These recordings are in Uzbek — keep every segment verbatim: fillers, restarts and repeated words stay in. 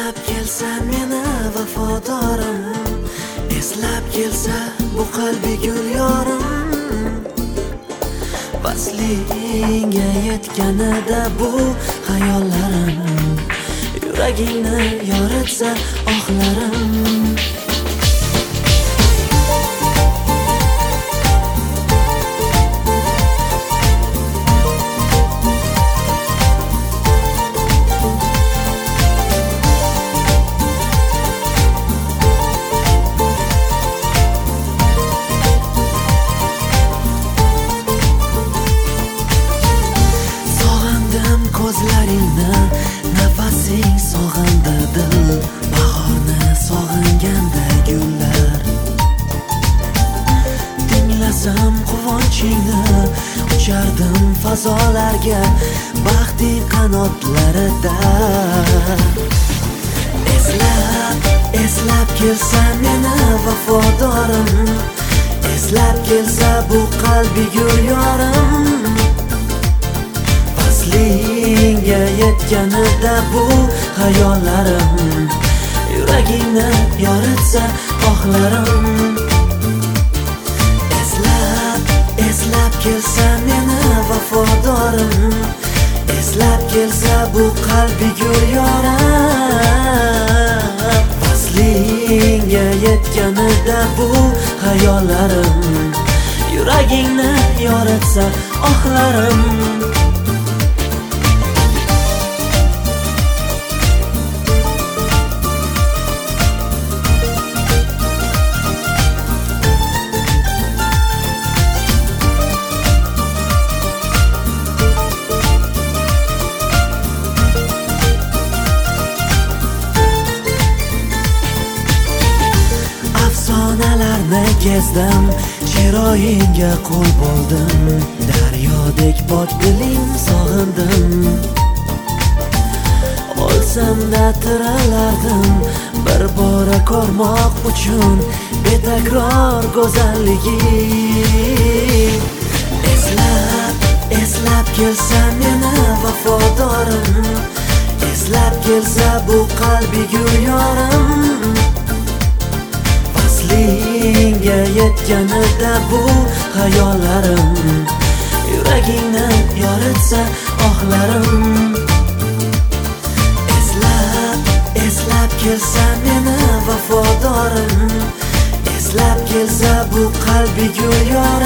Eslab kelsa meni vafodorim, eslab kelsa bu qalbi gul yorim, vasliga yetganida bu hayollarim, yuragingni yoritsa ohlarim. Ko'zlaringni, nafasing sog'indi dil, bahorni sog'inganda gullar. Tinglasam quvonchingni, uchardim fazolarga baxting qanotlarida. Eslab, eslab kelsa meni vafodorim, eslab kelsa bu qalbi gul yorim, vasliga yetganida bu hayollarim, yuragingni yoritsa ohlarim. Eslab, eslab kelsa meni vafodorim, eslab kelsa bu qalbi gul yorim, vasliga yetganida bu hayollarim, yuragingni yoritsa ohlarim. Afsonalarni kezdim, chiroyingga qul bo'ldim, daryodek pok dilim sog'indim. O'lsam-da tirilardim, bir bora ko'rmoq uchun betakror go'zalligi. Eslab, eslab kelsa meni vafodorim, eslab kelsa bu qalbi gul yorim, vasliga yetganida bu hayollarim, yuragingni yoritsa ohlarim. Eslab, eslab kelsa meni vafodorim, eslab kelsa bu qalbi gul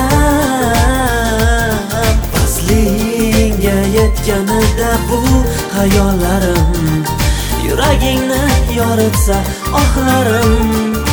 yorim, vasliga yetganida bu hayollarim, yuragingni yoritsa ohlarim.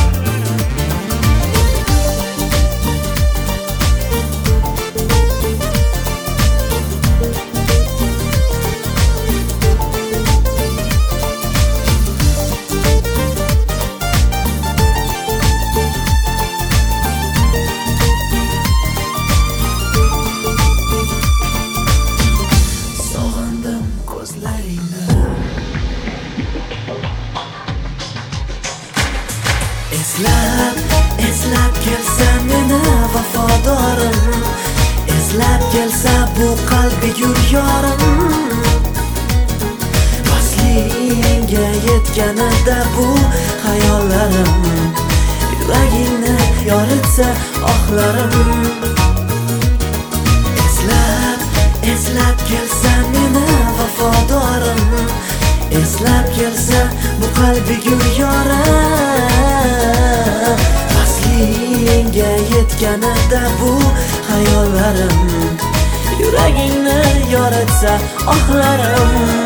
Eslab, eslab kelsa meni vafodorim, eslab kelsa bu qalbi gul yorim, vasliga yetganida bu hayollarim, yuragingni yoritsa ohlarim. Eslab, eslab kelsa meni vafodorim, eslab kelsa bu qalbi gul yorim, vasliga yetganida bu hayollarim, yuragingni yoritsa ohlarim.